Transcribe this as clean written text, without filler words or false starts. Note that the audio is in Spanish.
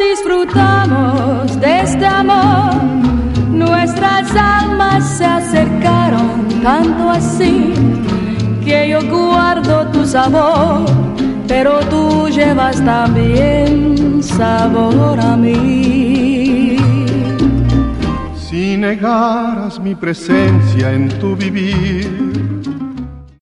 disfrutamos de este amor, nuestras almas se acercaron tanto así que yo guardo tu sabor, pero tú llevas también sabor a mí. Si negaras mi presencia en tu vivir,